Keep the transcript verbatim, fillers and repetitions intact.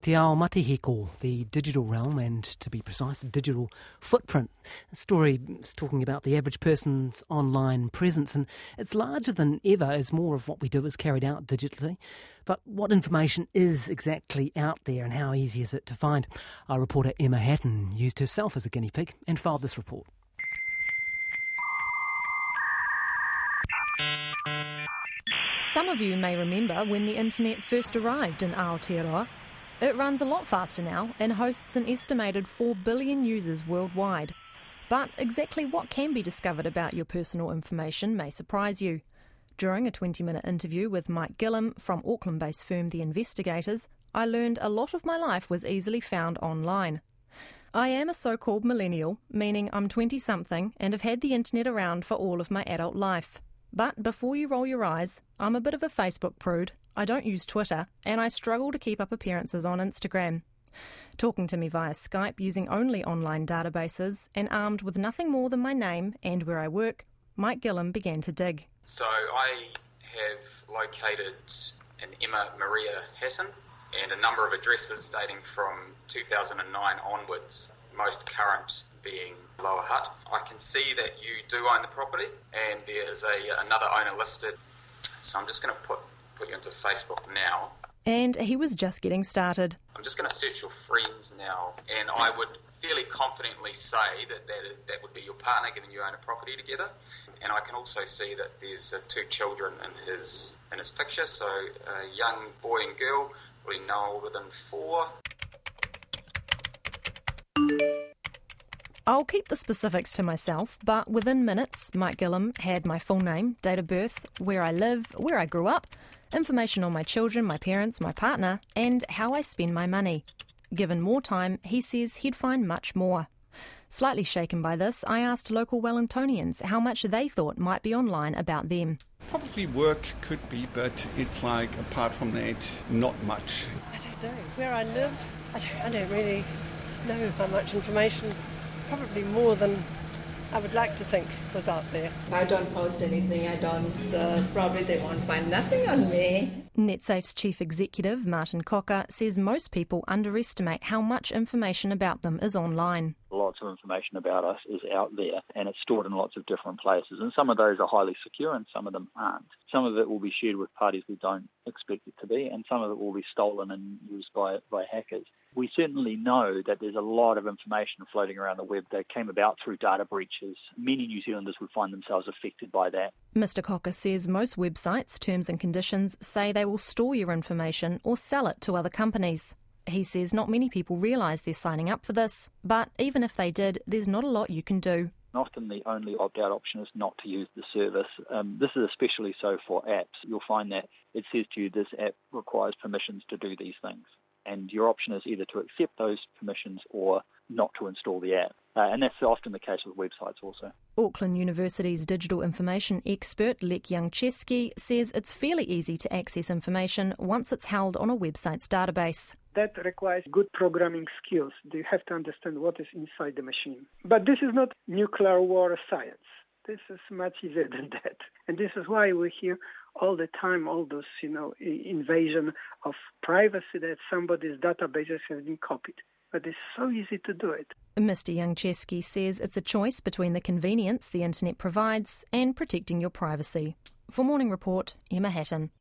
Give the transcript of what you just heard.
Te ao Matiheko, the digital realm, and to be precise, the digital footprint. The story is talking about the average person's online presence, and it's larger than ever as more of what we do is carried out digitally. But what information is exactly out there, and how easy is it to find? Our reporter Emma Hatton used herself as a guinea pig and filed this report. Some of you may remember when the internet first arrived in Aotearoa. It runs a lot faster now and hosts an estimated four billion users worldwide. But exactly what can be discovered about your personal information may surprise you. During a twenty-minute interview with Mike Gillam from Auckland-based firm The Investigators, I learned a lot of my life was easily found online. I am a so-called millennial, meaning I'm twenty-something and have had the internet around for all of my adult life. But before you roll your eyes, I'm a bit of a Facebook prude. I don't use Twitter, and I struggle to keep up appearances on Instagram. Talking to me via Skype using only online databases and armed with nothing more than my name and where I work, Mike Gillam began to dig. So I have located an Emma Maria Hatton and a number of addresses dating from two thousand nine onwards, most current being Lower Hutt. I can see that you do own the property and there is a another owner listed, so I'm just going to put put you into Facebook now. And he was just getting started. I'm just going to search your friends now, and I would fairly confidently say that that, that would be your partner, given you own a property together. And I can also see that there's uh, two children in his in his picture, so a young boy and girl, probably no older than four. I'll keep the specifics to myself, but within minutes, Mike Gillam had my full name, date of birth, where I live, where I grew up, information on my children, my parents, my partner, and how I spend my money. Given more time, he says he'd find much more. Slightly shaken by this, I asked local Wellingtonians how much they thought might be online about them. Probably work could be, but it's like, apart from that, not much. I don't know. Where I live, I don't, I don't really know how much information. Probably more than I would like to think was out there. I don't post anything, I don't, so probably they won't find nothing on me. NetSafe's chief executive, Martin Cocker, says most people underestimate how much information about them is online. Lots of information about us is out there, and it's stored in lots of different places, and some of those are highly secure and some of them aren't. Some of it will be shared with parties we don't expect it to be, and some of it will be stolen and used by, by hackers. We certainly know that there's a lot of information floating around the web that came about through data breaches. Many New Zealanders would find themselves affected by that. Mister Cocker says most websites' terms and conditions say they will store your information or sell it to other companies. He says not many people realise they're signing up for this, but even if they did, there's not a lot you can do. Often the only opt-out option is not to use the service. Um, this is especially so for apps. You'll find that it says to you this app requires permissions to do these things. And your option is either to accept those permissions or not to install the app. Uh, and that's often the case with websites also. Auckland University's digital information expert, Lek Youngcheski, says it's fairly easy to access information once it's held on a website's database. That requires good programming skills. You have to understand what is inside the machine. But this is not nuclear war science. This is much easier than that. And this is why we hear all the time all those, you know, invasion of privacy that somebody's databases have been copied. But it's so easy to do it. Mister Youngcheski says it's a choice between the convenience the internet provides and protecting your privacy. For Morning Report, Emma Hatton.